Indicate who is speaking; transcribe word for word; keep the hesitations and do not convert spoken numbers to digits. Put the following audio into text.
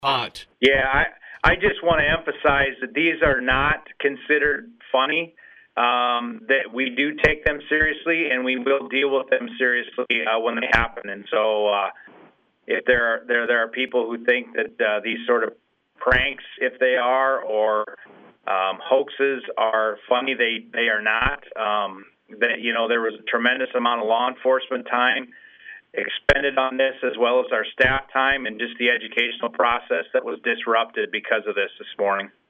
Speaker 1: But
Speaker 2: Yeah, I, I just want to emphasize that these are not considered funny. Um, that we do take them seriously, and we will deal with them seriously uh, when they happen. And so, uh, if there are there there are people who think that uh, these sort of pranks, if they are, or um, hoaxes are funny, they they are not. Um, that you know, there was a tremendous amount of law enforcement time expended on this, as well as our staff time and just the educational process that was disrupted because of this this morning.